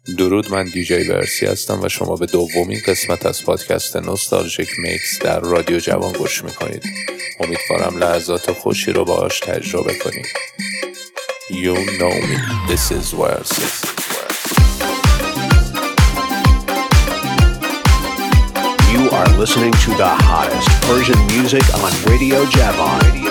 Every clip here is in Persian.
درود، من دیجی ورسی هستم و شما به دومین قسمت از پادکست نوستالژیک میکس در رادیو جوان گوش میکنید. امیدوارم لحظات خوشی رو باهاش تجربه کنید. You know me, this is Versi. You are listening to the hottest Persian music on Radio Javan.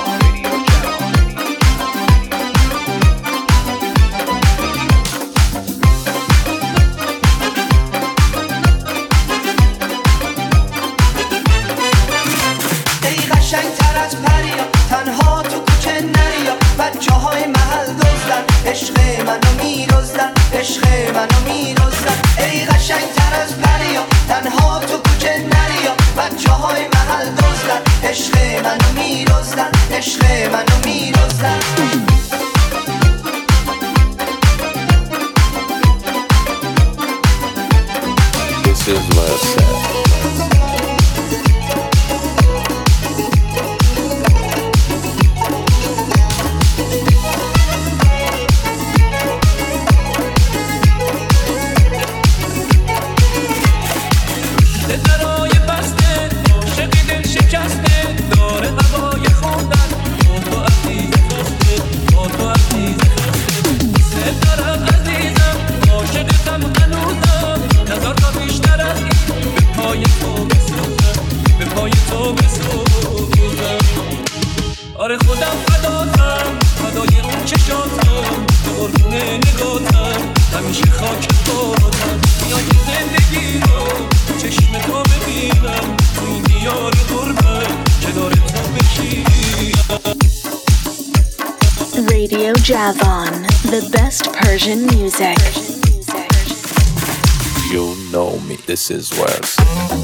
This is Versi. آره خودم فداتم، فدای اون چشاتم، قربونه نگاتم، همیشه خاک پاتم. میای زندگی رو چشم تو ببینم، تو این دیار غربت کنار تو بشینم. Radio Javan, the best Persian music. You know me, this is Versi.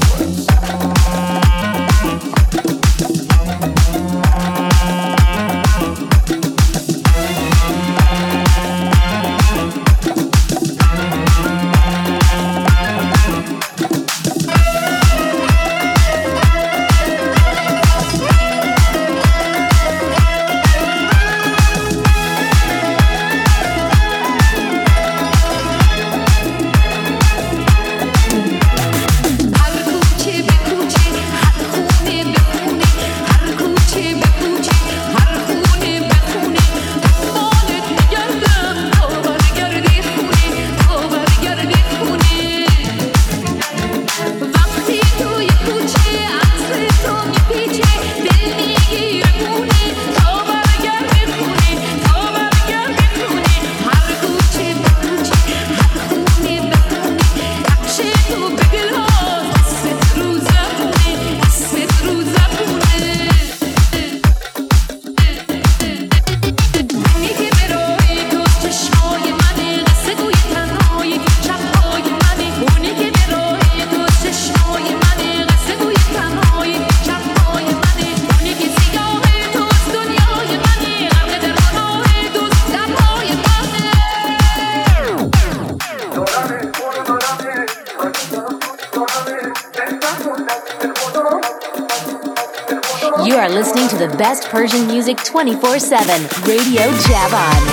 You are listening to the best Persian music 24/7, Radio Javan.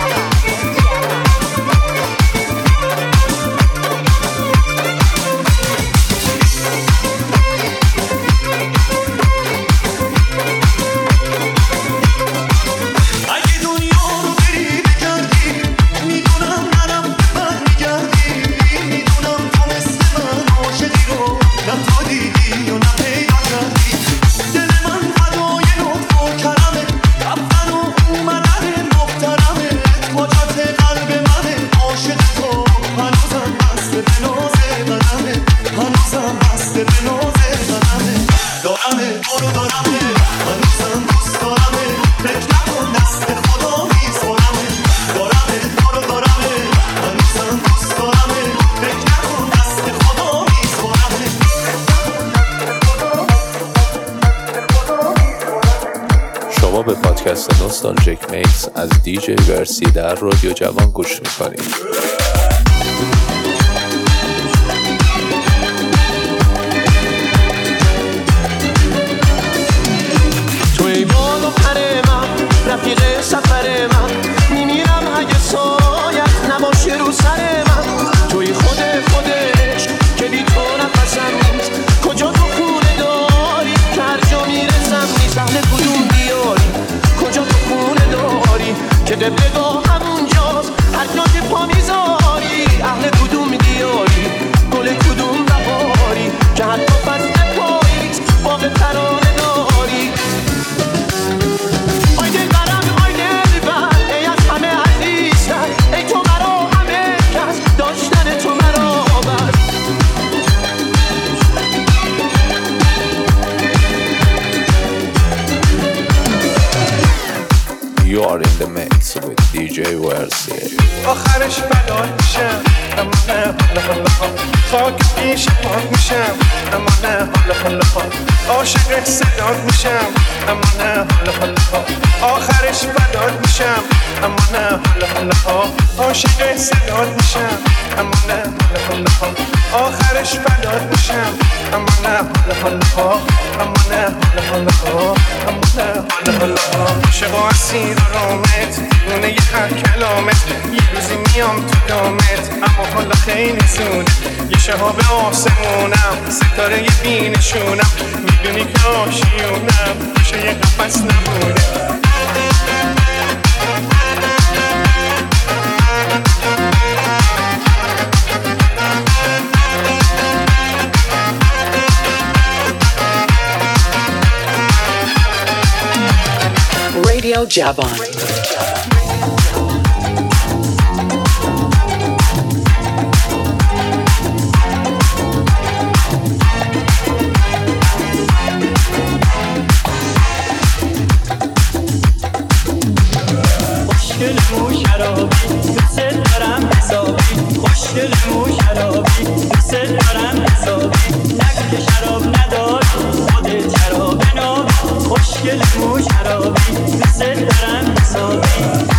به پادکست نوستالژیک میکس از دیجی ورسی در رادیو جوان گوش میکنید. توی باد و پر من، رفیق سفر من، میمیرم اگه سایت نباشه رو سر من. هر جا که پا میذاری اهل کدوم دیاری گل کدوم بهاری که حتی فصل پاییز باغ ترانه داری آی دلبرم آی دلبر ای از همه عزیزتر ای تو مرا همه کس داشتن تو مرا بر You are in the mix with DJ Versi. آخرش فدات میشم اما نه حالا حالا خاک پیش پاک میشم اما نه حالا حالا عاشق صدات میشم اما نه حالا حالا آخرش فدات میشم اما نه حالا حالا عاشق صدات میشم اما نه حالا حالا آخرش فدات میشم اما نه حالا حالا اما نه حالا حالا اما نه حالا حالا عاشق و اسیر رامت نونه یه هر کلامت یه روزی میام تو دامت اما حالا خیلی زونه یه شهاب آسمونم ستاره یه بینشونم میدونی که آشیونم میشه یه قفص نبونه Radio Javan. خوشگل مو شرابی دوست دارم حسابی خوشگل مو شرابی دوست دارم حسابی نگو که شراب نداری خودت شراب نابی خوشگل مو شرابی دوست دارم حسابی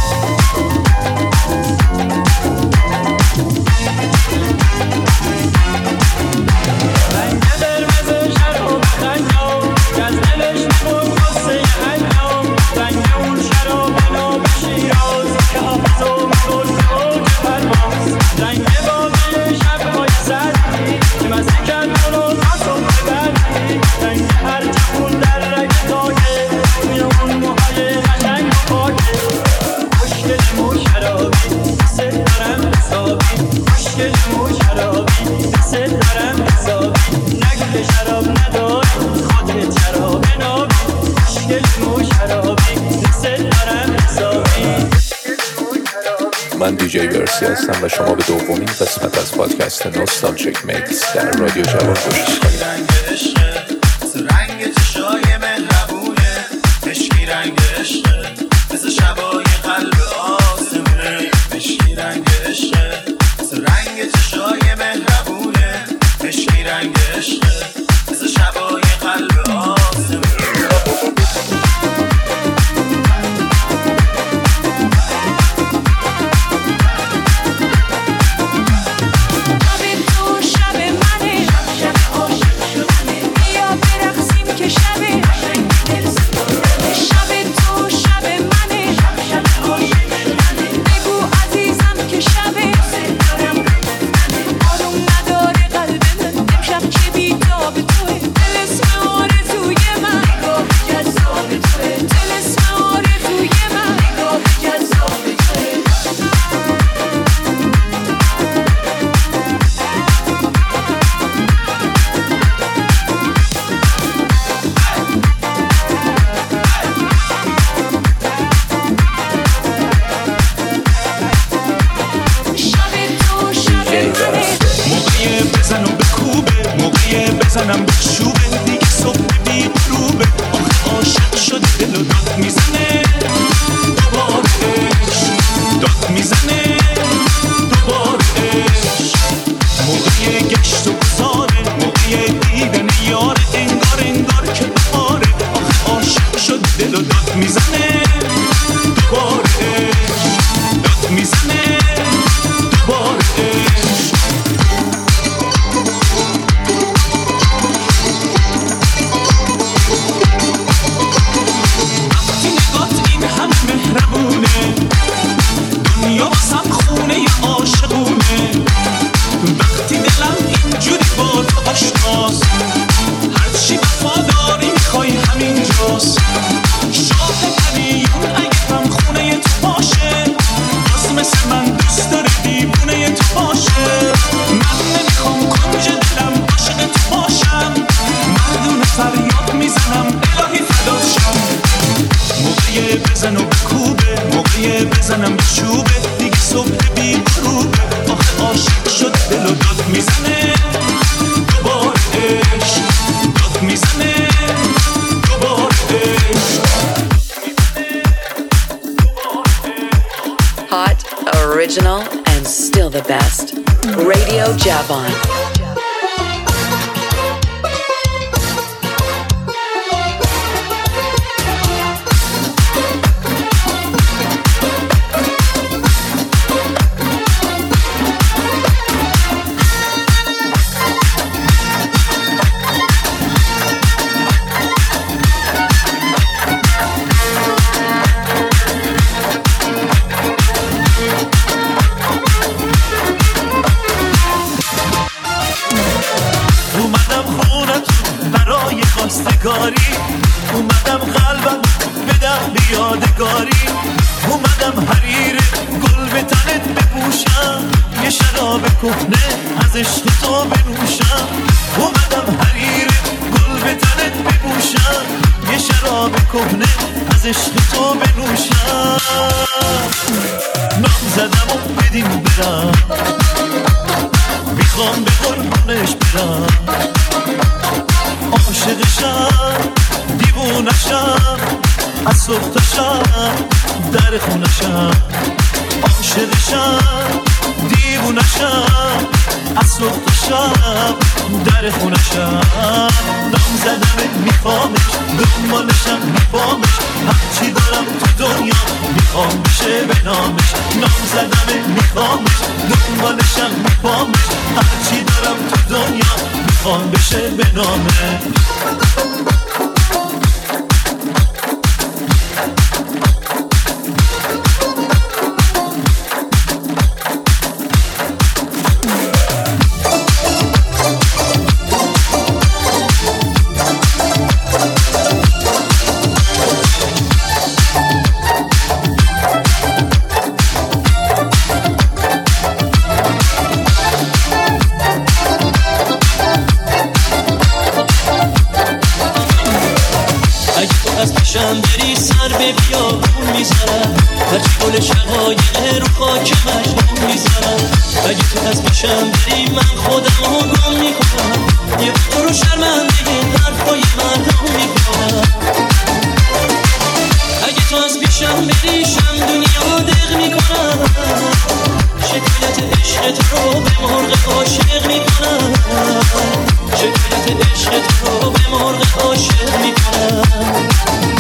رنگ قرمز شراب خنجا که از دلش میخورد قصه حنجا رنگ اون شراب ناب شیراز که حافظو میخورد به اوج پرواز رنگ باقی شبهای سردی که مزه کرد اونو ناسون ببردی رنگ هر جمون در رگ تاگه توی اون موهای قشنگ و پاکه خوشگل مو شرابی دوست دارم حسابی خوشگل مو شرابی دوست دارم حسابی نگو که شراب نداری خودت شراب نابی خوشگل مو شرابی دوست دارم حسابی من دیجی ورسی هستم و شما به دومین قسمت از پادکست نوستالژیک میکس در رادیو جوان گوش می‌کنید. رنگ عشقه مثل رنگ چشای مهربونه مشکی رنگ عشقه مثل شبای قلب آسمونه مشکی رنگ عشقه مثل رنگ چشای مهربونه مشکی رنگ عشقه مثل شبای قلب آسمونه بزنم به چوبه دیگه صبح بی غروبه آخه عاشق شد دل و داد میزنه دوباره داد میزنه دوباره موقع گشت و گذاره موقع دیدن یار انگار که بهاره آخه عاشق شد دل و داد میزنه دوباره داد میزنه دوباره original and still the best. Radio Javon. اومدم قلبم بدم بیادگاری، اومدم حریر گل به تنت بپوشم، یه شراب کهنه از عشق تو بنوشم. اومدم حریر گل به تنت بپوشم، یه شراب کهنه از عشق تو بنوشم. نام زدم و بدین برم، میخوام به قربونش برم. عاشقشم دیوونشم، از صبح تا شب در خونشم. عاشقشم دیوونشم، از صبح تا شب در خونشم. نام زدم میخوامش، دنبالشم میخوامش، هرچی دارم تو دنیا میخوام بشه به نامش. نام زدم میخوامش، دنبالشم میخوامش، هرچی دارم تو دنیا میخوام بشه به نامش. بری سر به بیابون میزنم، هرچی گل شقایق رو خاک مجنون میزنم. اگه تو از پیشم بری من خودم رو گم میکنم، یه تو رو شرمنده حرفای مردم میکنم. اگه تو از پیشم بری شم دنیا دق میکنم، شکایت عشق تو رو به مرغ عاشق میکنم. شکایت عشق تو رو به مرغ عاشق میکنم.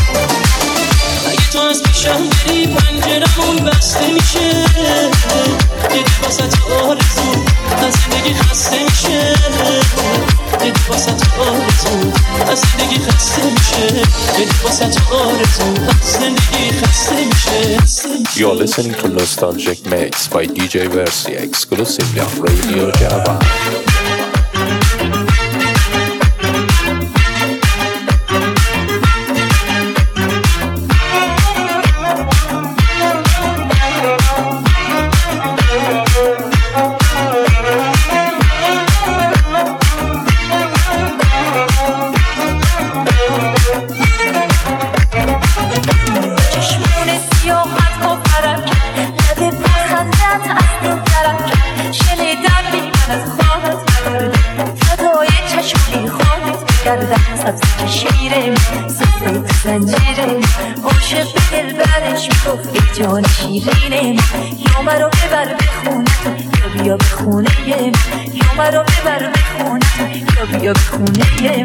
تو از پیشم بری پنجرمون بسته میشه، دیگه واسه آرزو از زندگی خسته میشه. دیگه واسه آرزو از زندگی خسته میشه. دیگه واسه آرزو از زندگی خسته میشه. You're listening to Nostalgic Mix by DJ Versi exclusively on Radio Javon. جان شیرینم یا مرا ببر به خونت یا بیا به خونه یا مرا ببر به خونت یا بیا به خونه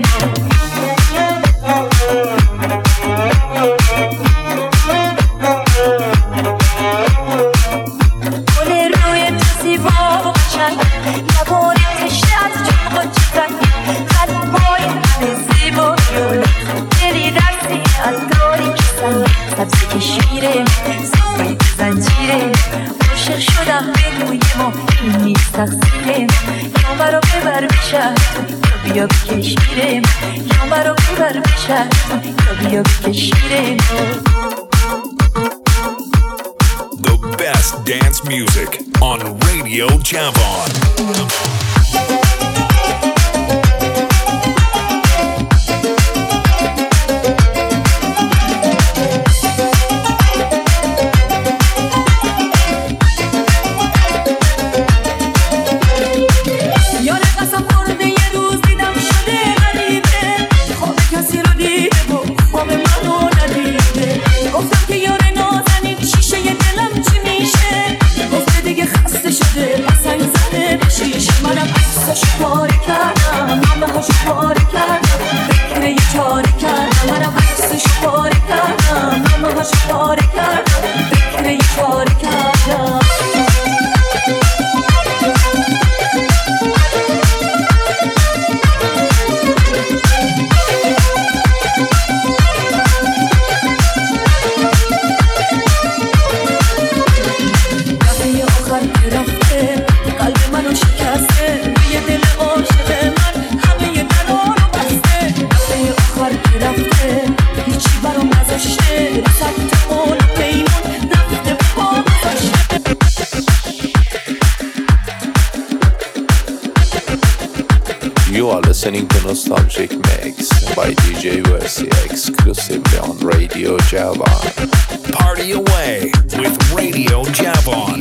گل روی تو زیبا و قشنگ لبان تشنه از چون قدرت قلبای همه زیبایی و دلی در سینه از داری که سنگ سبزی کشمیره زنجیره عاشق شدم به روی ما این نیست تقصیره یا مرا ببر به شهر یا بیا بکشیره یا مرا ببر به شهر یا بیا بکشیره The best dance music on Radio Javon. گفتم که یار نازنین شیشه دلم چی میشه گفته You are listening to Nostalgic Mix by DJ Versi exclusively on Radio Javan. Party away with Radio Javan.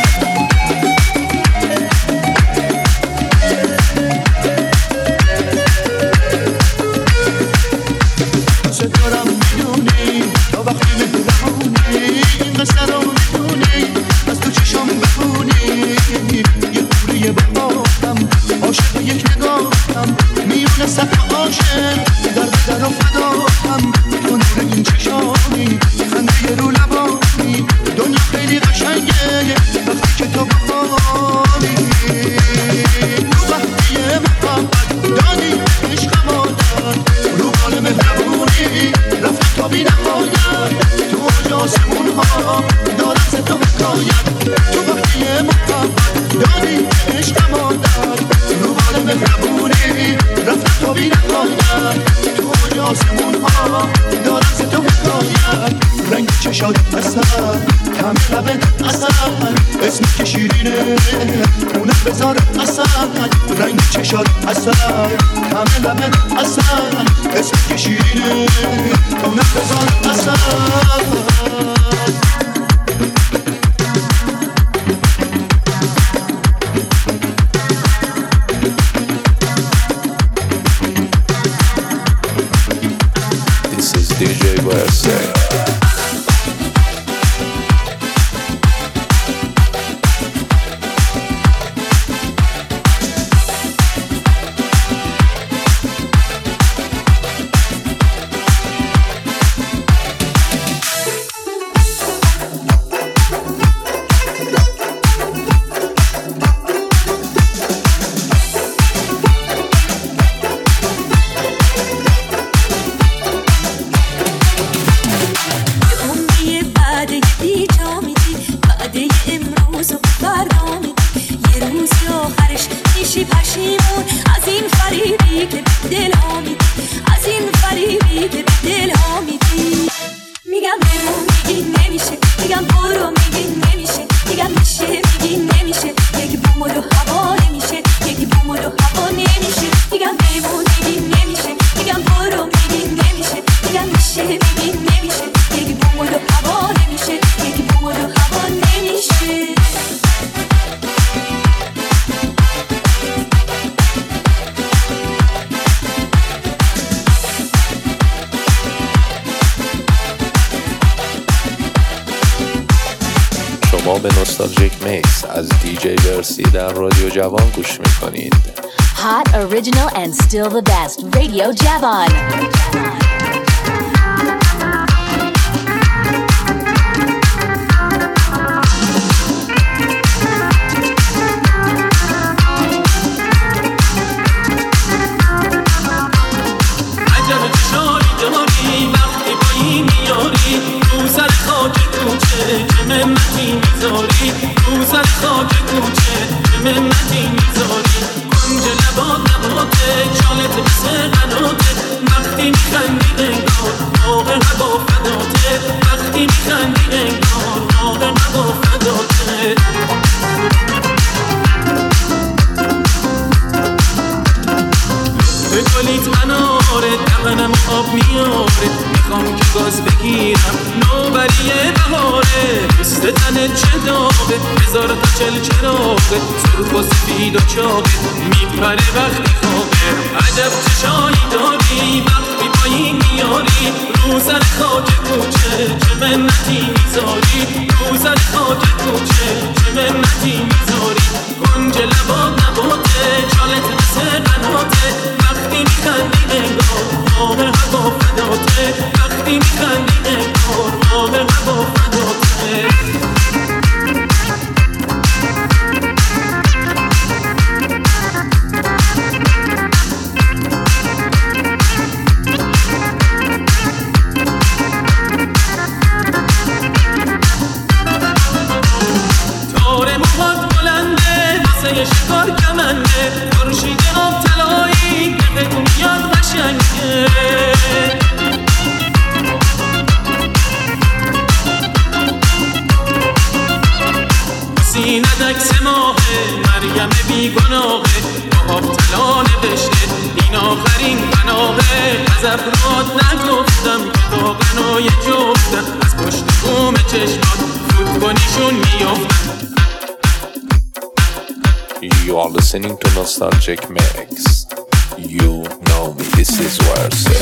ستارم میدونی تا وقتی مهربونی این قصه رو میدونی از تو چشم بخونی یه پوریه بخوابم عاشق یک نگاهم میونه صف عاشق در و فداهم تو نور این چشامی خنده رو لبانی دنیا خیلی قشنگه وقتی که تو بخوابی تو وقتی محبت دادی عشقم آدد رو بال مهربونی رفت تا بی نهایت تو اوج آسمون ها دارم ز تو حکایت تو وقتی محبت دادی عشقم آدد رو بال مهربونی رفت تا بی نهایت تو اوج آسمون ها دارم ز تو حکایت رنگ چشات اصل طعم لبت اصل اسمی که شیرینه اونه بذار اصل رنگ چشات اصل طعم لبت اصل اسمی که شیرینه اونه بذار اصل This is DJ Versi. شما به نوستالژیک میکس از دیجی ورسی در رادیو جوان گوش میکنید. Hot, original and still the best. Radio Javan. میخوام که گاز بگیرم نوبریه بهاره پوست تنه چه داغه هزار تا چل چراغه سرخ و سفید و چاقه میپره وقتی خوابه عجب چشایی داری وقتی پایین میاری رو سر خاک کوچه چه منتی میذاری رو سر خاک کوچه چه منتی میذاری کنج لبات نباته چالت مثل قناته وقتی میخندی انگار آب هوا فداته وقتی میخندی انگار آب هوا فداته تار موهات بلنده واسه شکار کمنده خورشید آب طلایی که بگو میاد قشنگه سینت عکس ماهه مریم بیگناهه با آفتلا نوشته این آخرین پناهه از افراد نگفتم که تا غنای جفتم از پشت بوم چشمات فوت کنیشون میافتم. You are listening to Nostalgic Mix. You know me, this is Warsaw.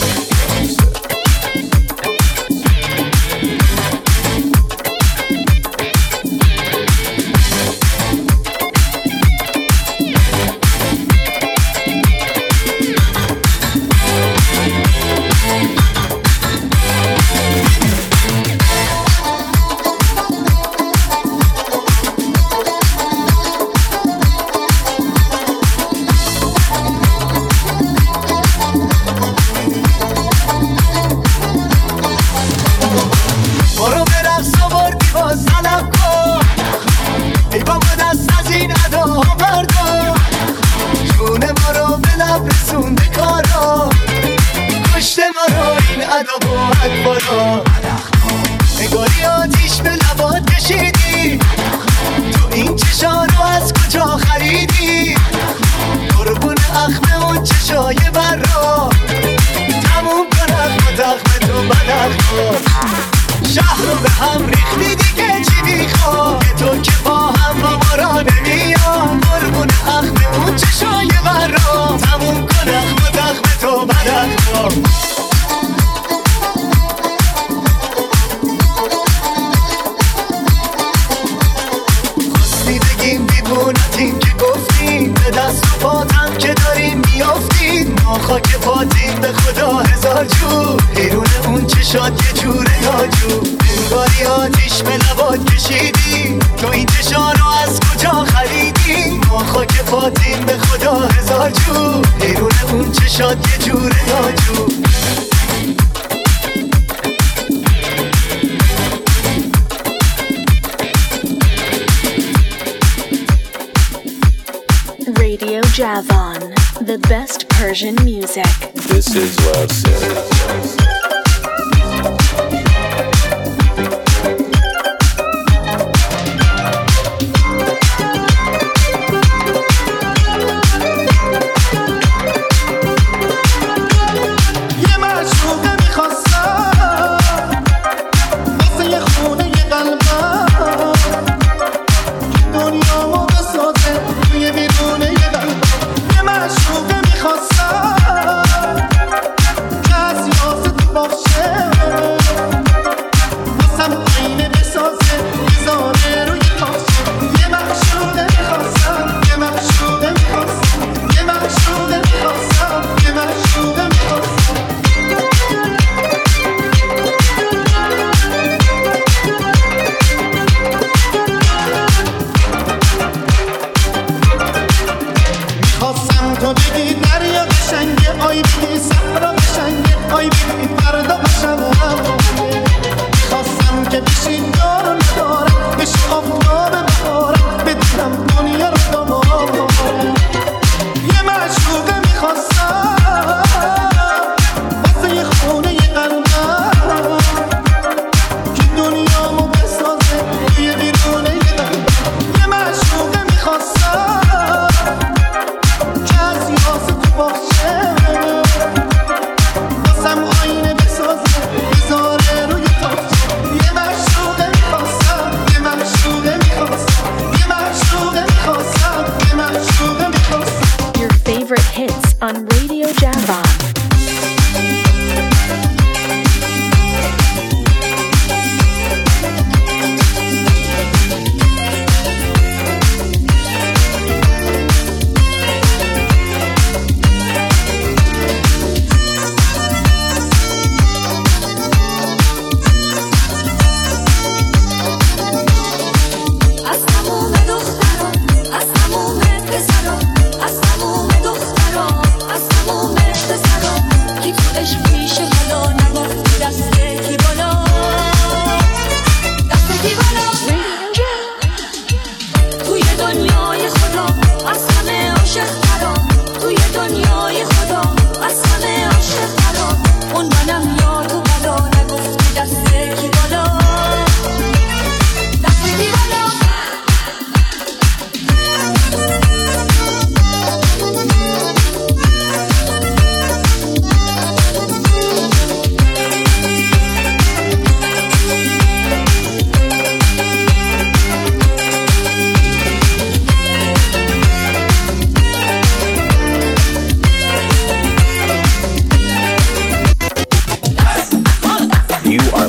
نگاری آتیش به لبات کشیدی تو این چشا رو از کجا خریدی قربون اخم اون چشای بر را تموم کنم با دخم تو بدخم شهر رو به هم ریختی دیگه چی میخواد تو که با هم با ما را نمیاد قربون اخم اون چشای بر را تموم کنم با دخم تو بدخم دیوونتیم که گفتیم به دست و پاتم که داریم میافتیم ما خاک پاتیم به خدا هزار جور بیرون اون چشات یه جور ناجور انگاری آتیش به لبات کشیدی تو این چشا رو از کجا خریدی ما خاک پاتیم به خدا هزار جور بیرون اون چشات یه جور ناجور Radio Javon, the best Persian music. This is Warsaw. On Radio Javon.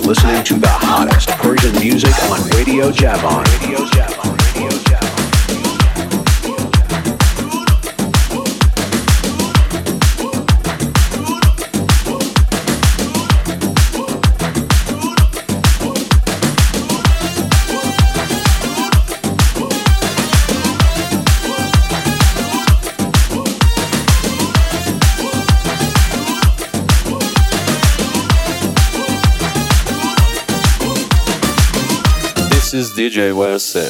listening to the hottest Persian music on Radio Javan. Radio Javan. Radio Javan. This is DJ Verse.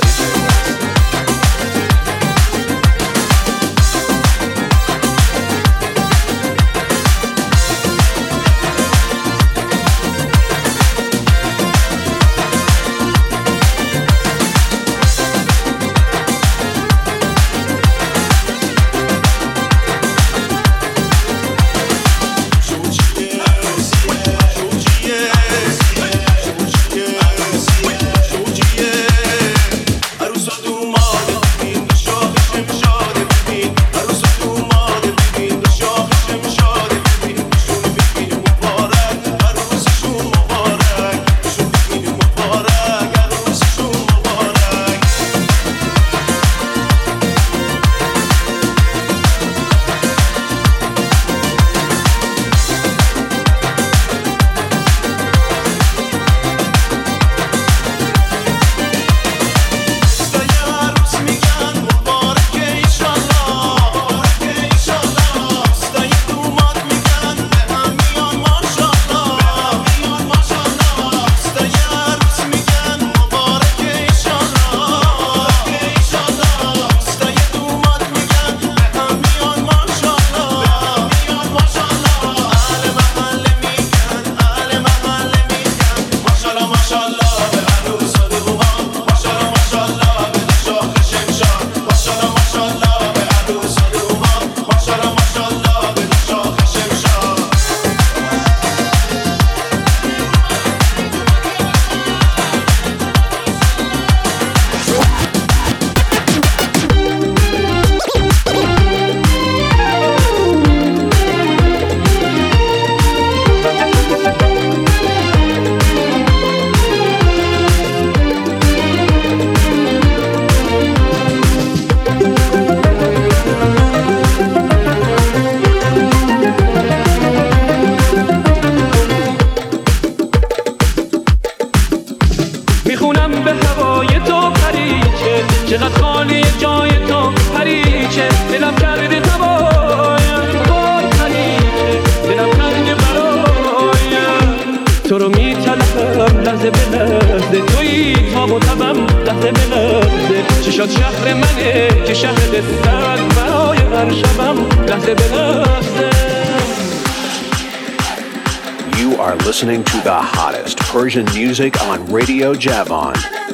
You are listening to the hottest Persian music on Radio Javan.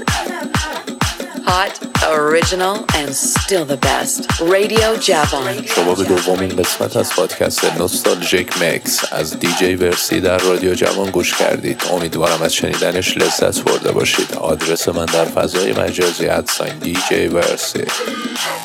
Hot, original, and still the best. Radio Javan. شما به دومین قسمت از پادکست نوستالژیک مکس از دیجی ورسی در رادیو جوان گوش کردید. امیدوارم از شنیدنش لذت برده باشید. آدرس من در فضای مجازی @DJ Versi.